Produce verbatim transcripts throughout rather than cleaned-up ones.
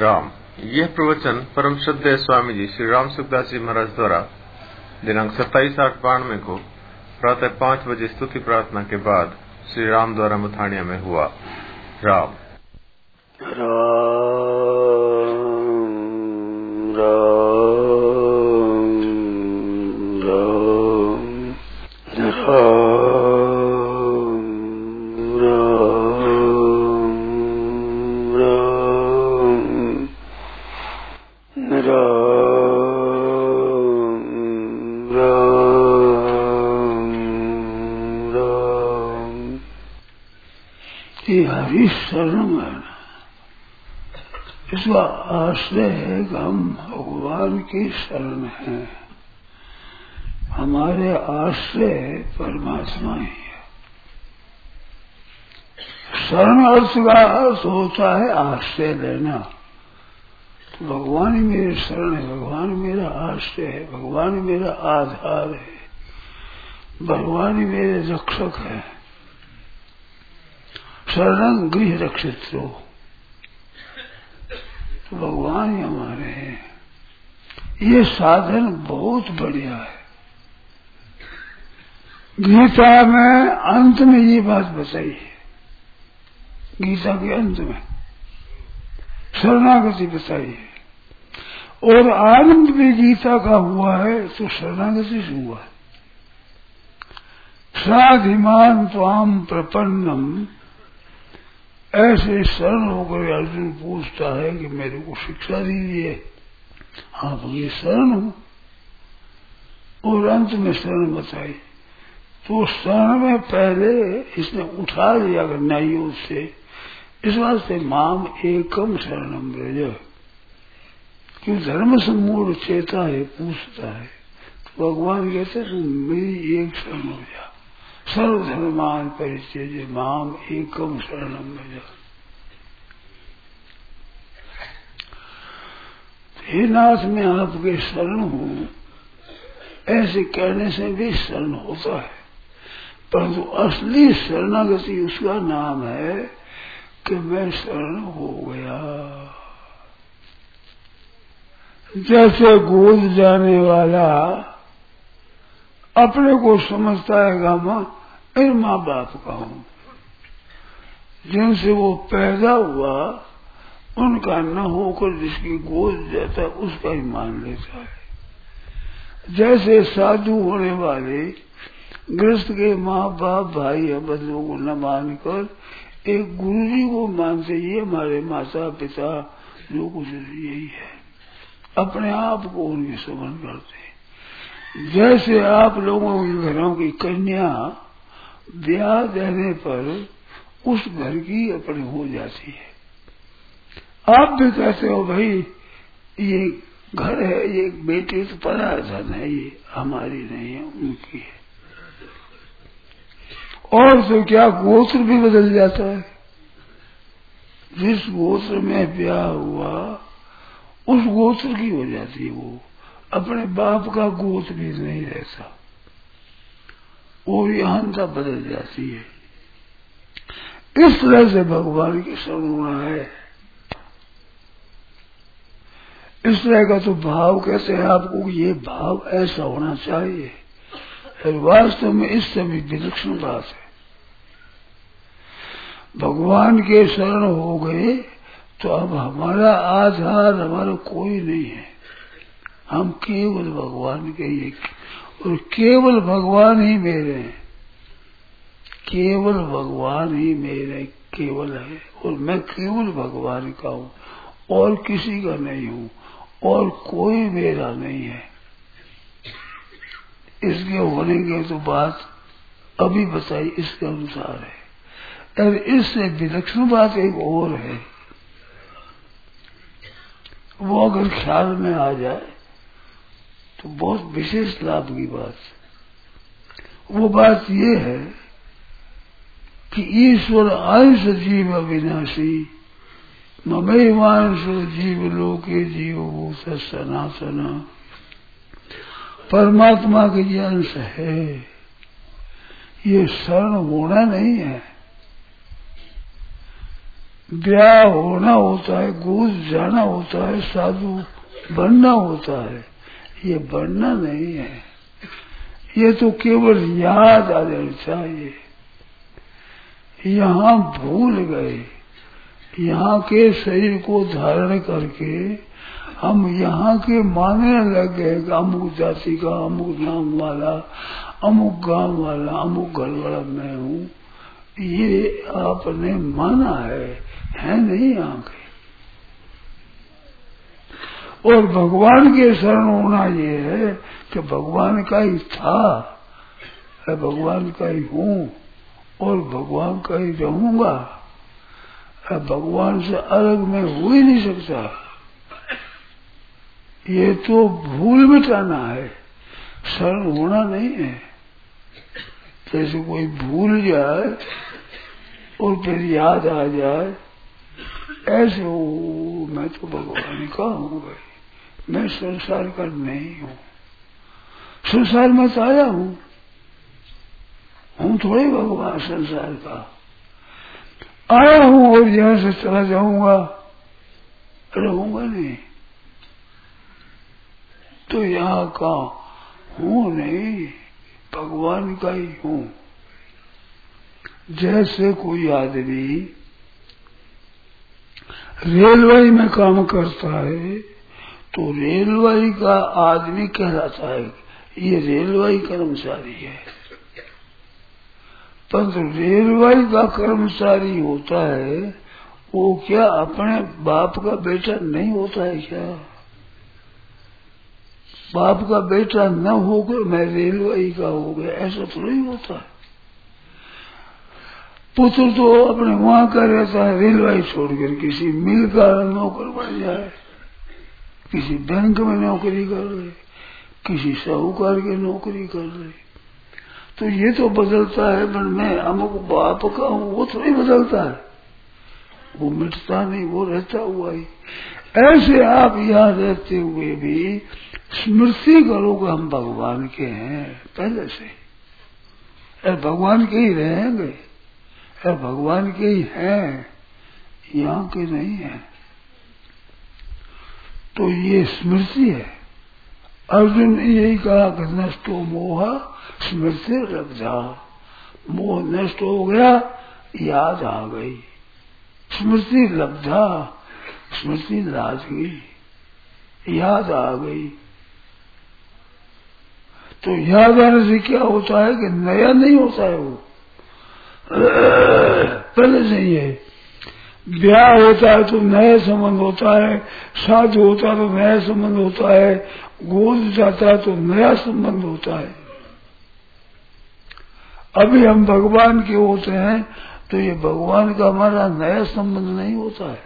राम। यह प्रवचन परम श्रद्धेय स्वामी जी श्री राम सुखदास जी महाराज द्वारा दिनांक सत्ताईस आठ बानवे को प्रातः पांच बजे स्तुति प्रार्थना के बाद श्री राम द्वारा मथानिया में हुआ। राम राम हरि शरण में इसका आश्रय है कि हम भगवान की शरण हैं। हमारे आश्रय परमात्मा ही है। शरण अर्थ का अर्थ होता है आश्रय लेना। तो भगवान ही मेरे शरण है, भगवान मेरा आश्रय है, भगवान मेरा आधार है, भगवान ही मेरे रक्षक है। शरण गृह रक्षित हो, तो भगवान ही हमारे हैं। ये साधन बहुत बढ़िया है। गीता में अंत में ये बात बताई है। गीता के अंत में शरणागति बताई है और आरंभ भी गीता का हुआ है तो शरणागति से हुआ है। साधिमान त्वाम प्रपन्नम, ऐसे शरण होकर अर्जुन पूछता है कि मेरे को शिक्षा दीजिए, आपकी शरण हूं। और अंत में शरण बताई तो शरण में पहले इसने उठा लिया नहीं उससे, इस वास्ते माम एकम शरणम ब्रज। क्यों धर्म सम्मूढ़ चेता है, पूछता है तो भगवान कहते तुम मेरी एक शरण हो जा। सर्वधर्मान परित्यज्य माम एकम शरणम ब्रज। हे नाथ मैं आपके शरण हूं, ऐसे कहने से भी शरण होता है, परंतु असली शरणागति उसका नाम है कि मैं शरण हो गया। जैसे गोद जाने वाला अपने को समझता है कि मैं मेरे माँ बाप का हूं, जिनसे वो पैदा हुआ उनका न होकर जिसकी गोद जाता है उसका ही मान लेता है। जैसे साधु होने वाले गृहस्थ के माँ बाप भाई या बंधुओं को न मानकर एक गुरु जी को मानते, ये हमारे माता पिता जो कुछ यही है, अपने आप को उनके समन करते। जैसे आप लोगों के घरों की कन्या ब्याह देने पर उस घर की अपनी हो जाती है, आप भी कहते हो भाई ये घर है, ये बेटी तो पराया धन है, ये हमारी नहीं है उनकी है। और तो क्या गोत्र भी बदल जाता है। जिस गोत्र में ब्याह हुआ उस गोत्र की हो जाती है, वो अपने बाप का गोत्र भी नहीं रहता और यहां बदल जाती है। इस तरह से भगवान की शरण होना है। इस तरह का तो भाव कहते हैं आपको, ये भाव ऐसा होना चाहिए। और वास्तव में इस समय विलक्षण बात है। भगवान के शरण हो गए तो अब हमारा आधार हमारा कोई नहीं है, हम केवल भगवान के ही, और केवल भगवान ही मेरे हैं, केवल भगवान ही मेरे केवल है, और मैं केवल भगवान का हूँ और किसी का नहीं हूँ और कोई मेरा नहीं है। इसके होने की तो बात अभी बताई इसके अनुसार है। और इससे विलक्षण बात एक और है, वो अगर ख्याल में आ जाए तो बहुत विशेष लाभ की बात। वो बात ये है कि ईश्वर आयुष जीव अविनाशी ममैवांश जीव लोके जीवभूत सनातन। परमात्मा के ये अंश है, ये शरण होना नहीं है। ब्याह होना होता है, गोद जाना होता है, साधु बनना होता है। ये बनना नहीं है, ये तो केवल याद आ जानी चाहिए। यहाँ भूल गए, यहाँ के शरीर को धारण करके हम यहाँ के मानने लग गए कि अमुक जाति का, अमुक नाम वाला, अमुक गांव वाला, अमुक घर वाला मैं हूँ। ये आपने माना है, है नहीं यहाँ के। और भगवान के शरण होना ये है कि भगवान का ही था, भगवान का ही हूँ और भगवान का ही रहूंगा। भगवान से अलग मैं हो ही नहीं सकता। ये तो भूल मिटाना है, शरण होना नहीं है। जैसे कोई भूल जाए और फिर याद आ जाए, ऐसे हो मैं तो भगवान का हूँ भाई, मैं संसार का नहीं हूँ। संसार में तो आया हूँ, हूँ थोड़े भगवान संसार का। आया हूँ और यहाँ से चला जाऊंगा, रहूंगा नहीं। तो यहाँ का हूँ नहीं, भगवान का ही हूँ। जैसे कोई आदमी रेलवे में काम करता है तो रेलवे का आदमी कहलाता है, ये रेलवे कर्मचारी है। परंतु रेलवे का कर्मचारी होता है वो क्या अपने बाप का बेटा नहीं होता है क्या? बाप का बेटा न होकर मैं रेलवे का हो गया, ऐसा तो नहीं होता है। पुत्र तो अपने वहां का रहता है, रेलवे छोड़कर किसी मिल का नौकर बन जाए, किसी बैंक में नौकरी कर रहे, किसी साहूकार की नौकरी कर रहे। तो ये तो बदलता है, पर मैं अमुक बाप का हूँ वो तो नहीं बदलता है, वो मिटता नहीं, वो रहता हुआ ही। ऐसे आप यहाँ रहते हुए भी स्मृति करो कि हम भगवान के हैं पहले से, अरे भगवान के ही रहेंगे, अरे भगवान के ही हैं, यहाँ के नहीं है। तो ये स्मृति है। अर्जुन ने यही कहा कि नष्टो मोह स्मृति लब्धा, मोह नष्ट हो गया, याद आ गई, स्मृति लब्धा, स्मृति लाज गई, याद आ गई। तो याद आने से क्या होता है कि नया नहीं होता है, वो पहले से ही है। ब्याह होता है तो नया संबंध होता है, साधु होता है तो नया संबंध होता है, गोद जाता है तो नया संबंध होता है। अभी हम भगवान के होते हैं तो ये भगवान का हमारा नया संबंध नहीं होता है।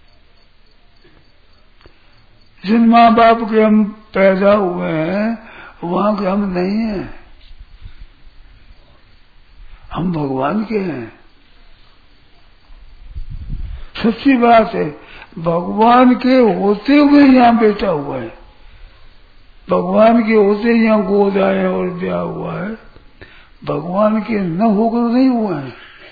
जिन माँ बाप के हम पैदा हुए हैं वहां के हम नहीं हैं, हम भगवान के हैं। सच्ची बात है, भगवान के होते हुए यहाँ बैठा हुआ है, भगवान के होते यहाँ गोद आए और ब्याह हुआ है, भगवान के न होकर नहीं हुआ है।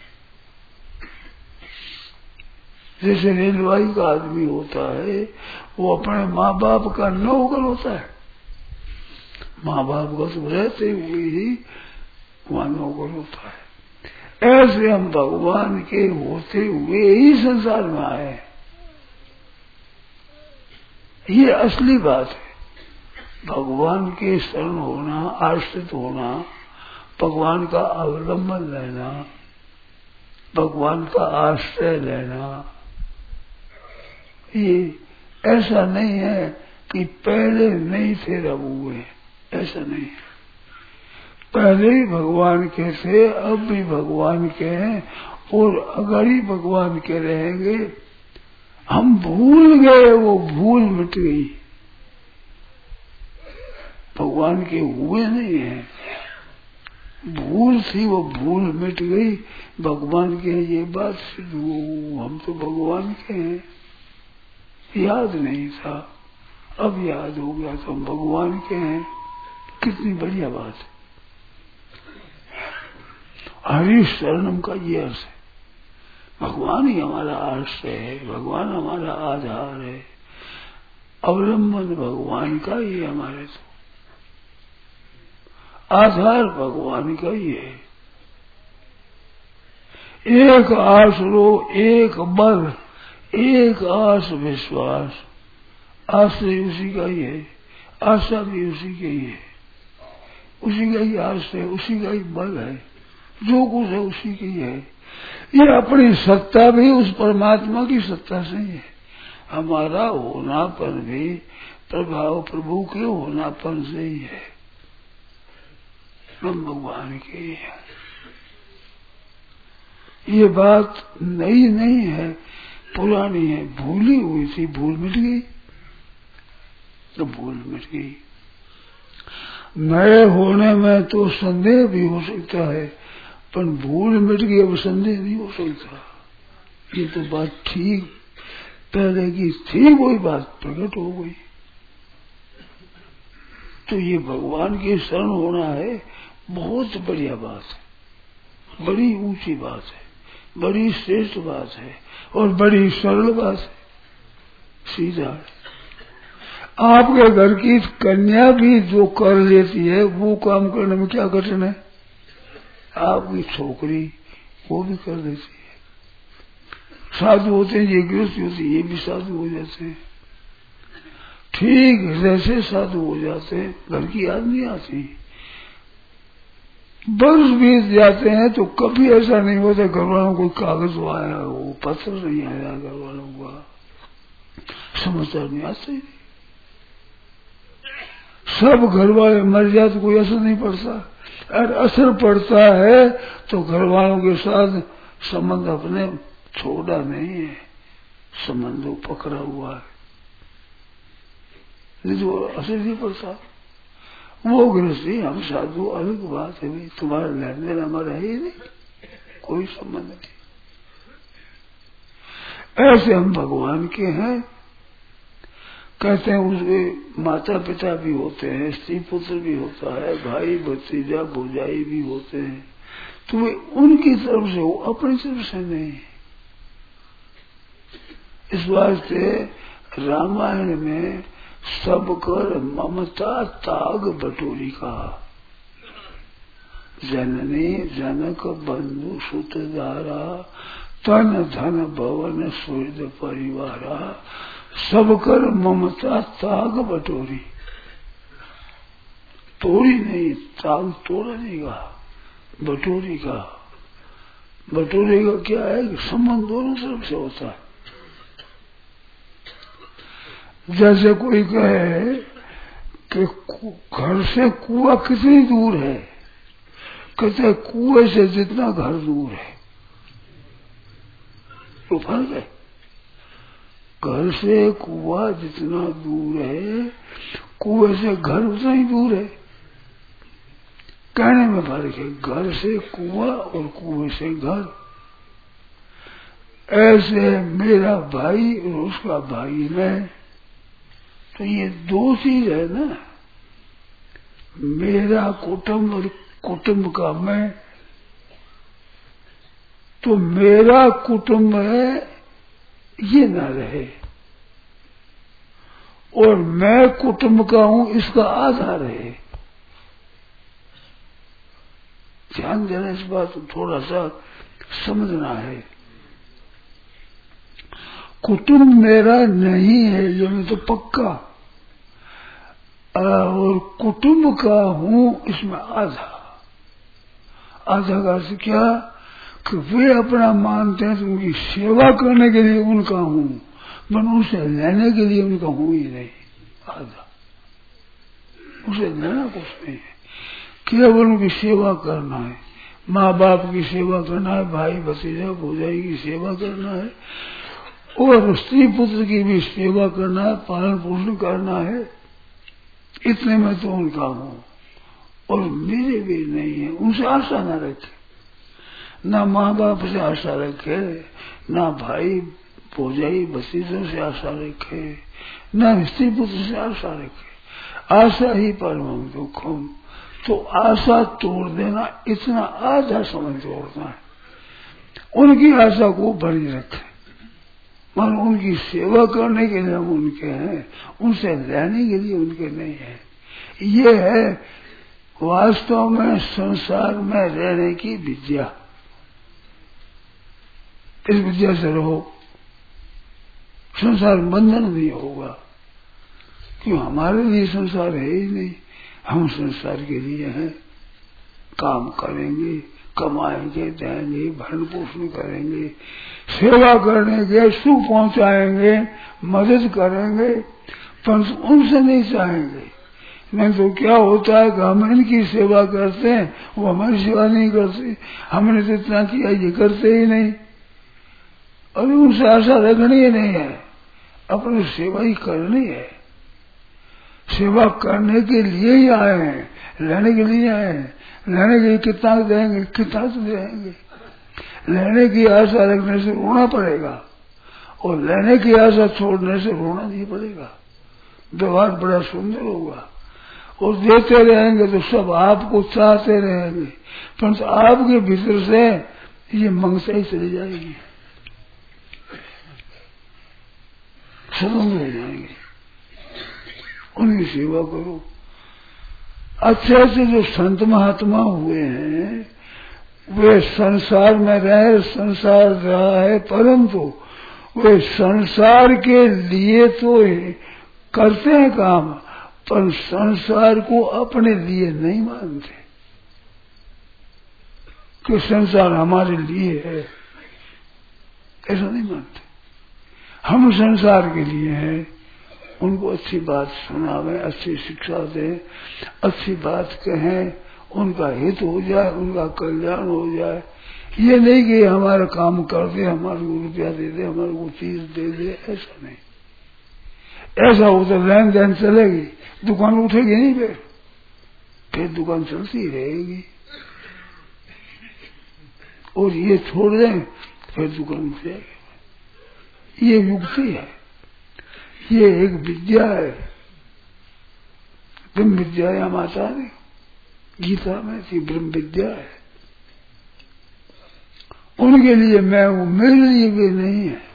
जैसे रेलवाई का आदमी होता है वो अपने माँ बाप का न होकर होता है, माँ बाप का तो रहते हुए ही वहां न होकर होता है। ऐसे हम भगवान के होते हुए ही संसार में आए, ये असली बात है। भगवान के शरण होना, आश्रित होना, भगवान का अवलंबन लेना, भगवान का आश्रय लेना, ये ऐसा नहीं है कि पहले नहीं थे रब हुए, ऐसा नहीं है। पहले ही भगवान के थे, अब भी भगवान के हैं और अगर ही भगवान के रहेंगे। हम भूल गए, वो भूल मिट गई, भगवान के हुए नहीं है, भूल थी वो भूल मिट गई, भगवान के हैं ये बात सिद्ध हो। हम तो भगवान के हैं, याद नहीं था, अब याद हो गया तो हम भगवान के हैं। कितनी बढ़िया बात है। हरि शरणम का ये अर्थ है, भगवान ही हमारा आश्रय है, भगवान हमारा आधार है, अवलंबन भगवान का ही है। हमारे तो आधार भगवान का ही है। एक आसरो, एक बल, एक आस विश्वास, आश्रय उसी का ही है, आशा भी उसी की ही है, उसी का ही आश्रय, उसी का ही बल है, जो कुछ है उसी की है। ये अपनी सत्ता भी उस परमात्मा की सत्ता से ही है। हमारा होनापन भी प्रभाव प्रभु के होनापन से ही है, हम भगवान के ही है। ये बात नई नहीं है, पुरानी है, भूली हुई थी, भूल मिट गई तो भूल मिट गई। नए होने में तो संदेह भी हो सकता है, पर भूल मिट गई, अब संदेह नहीं हो सकता। ये तो बात ठीक पहले की थी, वही बात प्रकट हो गई। तो ये भगवान की शरण होना है, बहुत बढ़िया बात है, बड़ी ऊंची बात है, बड़ी श्रेष्ठ बात है और बड़ी सरल बात है, सीधा है। आपके घर की कन्या भी जो कर लेती है वो काम करने में क्या कठिन है? आपकी छोकरी वो भी कर देती है। साधु होते हैं, ये गृहस्थी होती है, ये भी साधु हो जाते हैं, ठीक हृदय से साधु हो जाते हैं, घर की याद नहीं आती। वर्ष बीत जाते हैं तो कभी ऐसा नहीं होता घर वालों को कागज आया हो, पत्र नहीं आया घर वालों का, समाचार नहीं आते। सब घर वाले मर जाए तो कोई असर नहीं पड़ता, और असर पड़ता है तो घर वालों के साथ संबंध अपने छोड़ा नहीं है, संबंध पकड़ा हुआ है, जो असर नहीं पड़ता। वो गृहस्थी हम साधु अलग बात है भाई, तुम्हारा लेन देन हमारा है ही नहीं, कोई संबंध नहीं। ऐसे हम भगवान के हैं। कहते हैं उसके माता पिता भी होते हैं, स्त्री पुत्र भी होता है, भाई भतीजा भौजाई भी होते हैं, तो वे उनकी तरफ से हो, अपनी तरफ से नहीं। इस वास्ते रामायण में सब कर ममता ताग बटोरी का, जननी जनक बंधु सुत धारा, तन धन भवन सूर्य परिवारा, सब कर ममता ताग बटोरी। तोड़ी नहीं, ताग तोड़ा नहीं का, बटोरी का। बटोरी का क्या है कि संबंध दोनों तरफ से होता है। जैसे कोई कहे कि घर से कुआं कितनी दूर है, कहते कुएं से जितना घर दूर है, तो फर्क है। घर से कुआं जितना दूर है, कुएं से घर उतना ही दूर है, कहने में फर्क है। घर से कुआं और कुएं से घर। ऐसे मेरा भाई और उसका भाई मैं, तो ये दो चीज है ना, मेरा कुटुंब और कुटुंब का मैं। तो मेरा कुटुंब है ये न रहे, और मैं कुटुंब का हूं इसका आधार है। ध्यान देना, इस बात को थोड़ा सा समझना है। कुटुंब मेरा नहीं है जो मैं तो पक्का, और कुटुंब का हूं इसमें आधा। आधा का अर्थ क्या कि वे अपना मानते हैं तो उनकी सेवा करने के लिए उनका हूं, मैं उनसे लेने के लिए उनका हूं ही नहीं। आधा उसे लेना कुछ नहीं है, केवल उनकी सेवा करना है। माँ बाप की सेवा करना है, भाई भतीजा भौजाई की सेवा करना है, और स्त्री पुत्र की भी सेवा करना है, पालन पोषण करना है। इतने में तो उनका हूं, और मेरे भी नहीं है। उनसे आशा न रखे, ना माँ बाप से आशा रखे, ना भाई भौजाई भतीजों से आशा रखे, ना स्त्री पुत्र से आशा रखे। आशा ही परम दुखम। तो आशा तोड़ देना, इतना आधा समय तोड़ना है। उनकी आशा को भरी रखें। मान उनकी सेवा करने के लिए हम उनके हैं, उनसे लेने के लिए उनके नहीं है। ये है वास्तव में संसार में रहने की विद्या। इस विद्या से रहो, संसार बंधन नहीं होगा। क्यों? हमारे लिए संसार है ही नहीं, हम संसार के लिए हैं। काम करेंगे, कमाएंगे, देंगे, भरण पोषण करेंगे, सेवा करेंगे, सुख पहुंचाएंगे, मदद करेंगे, पर उनसे नहीं चाहेंगे। नहीं तो क्या होता है कि हम इनकी सेवा करते हैं, वो हमारी सेवा नहीं करते। हमने तो इतना किया, ये करते ही नहीं। और उनसे आशा रखनी ही नहीं है, अपनी सेवा ही करनी है। सेवा करने के लिए ही आए हैं, लेने के लिए आए हैं। लेने के लिए कितना देंगे, कितना तो देंगे। लेने की आशा रखने से रोना पड़ेगा, और लेने की आशा छोड़ने से रोना नहीं पड़ेगा। व्यवहार बड़ा सुंदर होगा, और देते रहेंगे तो सब आपको चाहते रहेंगे, परंतु आपके भीतर से ये मंगता ही चली जाएगी, स्वतंत्र हो जाएंगे। उनकी सेवा करो। अच्छे अच्छे जो संत महात्मा हुए हैं, वे संसार में रहे, संसार रहा है, परंतु वे संसार के लिए तो करते हैं काम, पर संसार को अपने लिए नहीं मानते कि संसार हमारे लिए है, ऐसा नहीं मानते। हम संसार के लिए हैं, उनको अच्छी बात सुनावें, अच्छी शिक्षा दें, अच्छी बात कहें, उनका हित हो जाए, उनका कल्याण हो जाए। ये नहीं कि हमारा काम कर दे, हमारे को रुपया दे दे, हमारे को चीज दे दे, ऐसा नहीं। ऐसा हो तो लेन देन चलेगी, दुकान उठेगी नहीं, फिर फिर दुकान चलती रहेगी। और ये छोड़ दें फिर दुकान उठ जाएगी। ये युक्ति है, ये एक विद्या है। ब्रह्म विद्या या माता ने गीता में थी, ब्रह्म विद्या है। उनके लिए मैं हूं, मेरे लिए भी नहीं है।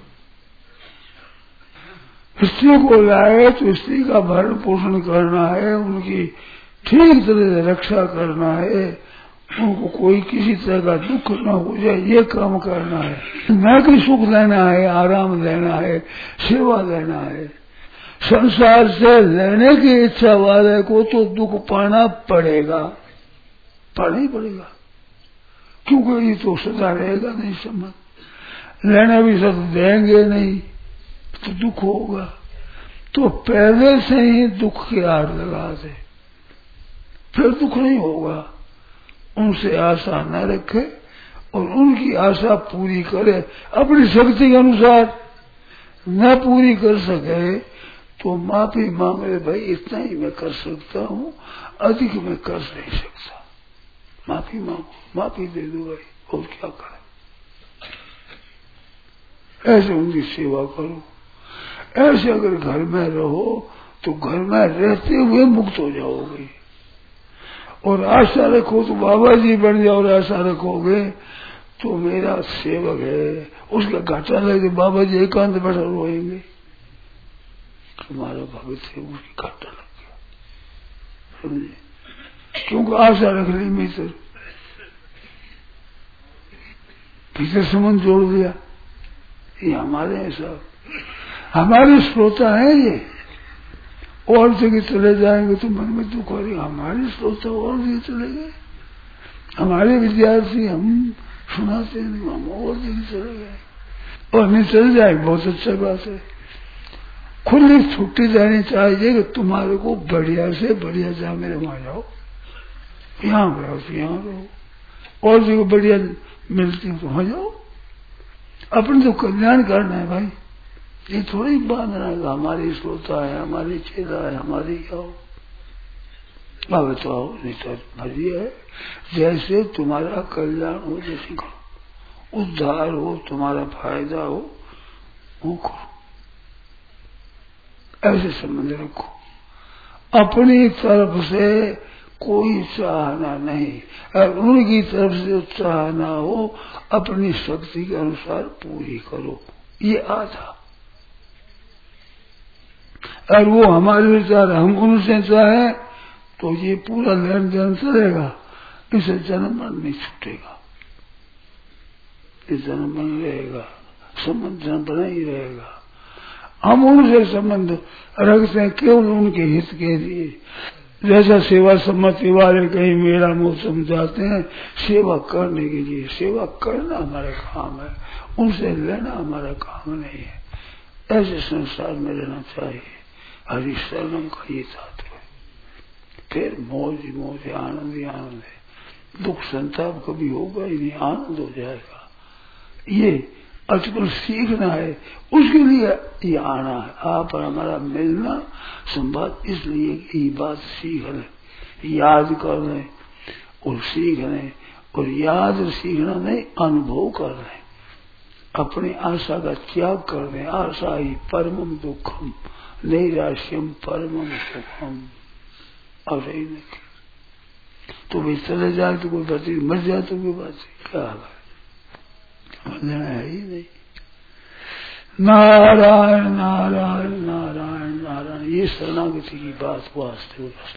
स्त्री को लाए तो स्त्री का भरण पोषण करना है, उनकी ठीक तरह से रक्षा करना है, उनको कोई किसी तरह का दुख न हो जाए, ये काम करना है। न कि सुख लेना है, आराम लेना है, सेवा लेना है। संसार से लेने की इच्छा वाले को तो दुख पाना पड़ेगा, पाना ही पड़ेगा, क्योंकि ये तो सदा रहेगा नहीं संबंध। लेना भी सब देंगे नहीं तो दुख होगा। तो पहले से ही दुख की आड़ लगा दे, फिर दुख नहीं होगा। उनसे आशा न रखे और उनकी आशा पूरी करे। अपनी शक्ति के अनुसार न पूरी कर सके तो माफी मांग ले, भाई इतना ही मैं कर सकता हूँ, अधिक मैं कर नहीं सकता, माफी मांगो, माफी दे दो भाई, और क्या करें। ऐसे उनकी सेवा करो। ऐसे अगर घर में रहो तो घर में रहते हुए मुक्त हो जाओगे। और आशा रखो तो बाबा जी बन जाओ, और आशा रखोगे तो मेरा सेवक है, उसका घाटा लगे, बाबा जी एकांत बैठा रोएंगे, तुम्हारा भगत है, उसकी घाटा लग गया, समझे? क्योंकि आशा रख ली भीतर, भीतर संबंध जोड़ दिया। ये हमारे हैं सब, हमारे श्रोता है ये। और जगह चले जाएंगे तो मन में दुख हो रही, हमारे श्रोता और जगह चले गए, हमारे विद्यार्थी हम सुनाते नहीं, हम और जगह चले गए। और नहीं चल जाए बहुत अच्छा बात है। खुली छुट्टी देनी चाहिए कि तुम्हारे को बढ़िया से बढ़िया जहाँ मेरे वहां जाओ, यहाँ रहो तो यहाँ रहो, और जगह बढ़िया मिलती तो वहां जाओ। अपने तो कल्याण करना है भाई, ये थोड़ी बांधना है हमारी श्रोता है, हमारी चेला है, हमारी क्या हो। अब तो आओ, नहीं तो मर्जी है, जैसे तुम्हारा कल्याण हो, जैसे करो, उद्धार हो, तुम्हारा फायदा हो, वो करो। ऐसे संबंध रखो। अपनी तरफ से कोई चाहना नहीं, और उनकी तरफ से चाहना हो अपनी शक्ति के अनुसार पूरी करो, ये आधा। और वो हमारे विचार हम उनसे चाहे तो ये पूरा लेन देन चलेगा, इसे जन्म मरण नहीं छूटेगा, ये जन्म बन रहेगा, संबंध जन्म बना ही रहेगा। हम उनसे संबंध रखते हैं केवल उनके हित के लिए। जैसा सेवा सम्मति वाले कहीं मेरा मुंह समझाते हैं, सेवा करने के लिए, सेवा करना हमारा काम है, उनसे लेना हमारा काम नहीं है। ऐसे संसार में रहना चाहिए। हरि शरणम का ये तात्पर्य। फिर मौज ही मौज है, आनंद ही आनंद है, दुख संताप कभी होगा ही नहीं, आनंद हो जाएगा। ये आजकल सीखना है, उसके लिए ये आना है। आप और हमारा मिलना संवाद इसलिए कि ये बात सीख लें, याद कर लें और सीख लें, और याद सीखना नहीं अनुभव कर लें, अपनी आशा का त्याग कर दें। आशा ही परमम दुखम, नैराश्यम परमम सुखम। और सही नहीं तो भाई चले जाए तो कोई बात नहीं, मर जाए तो कोई बात नहीं, क्या है, लेना है ही नहीं। नारायण नारायण नारायण नारायण, ये शरणागति की बात वास्तव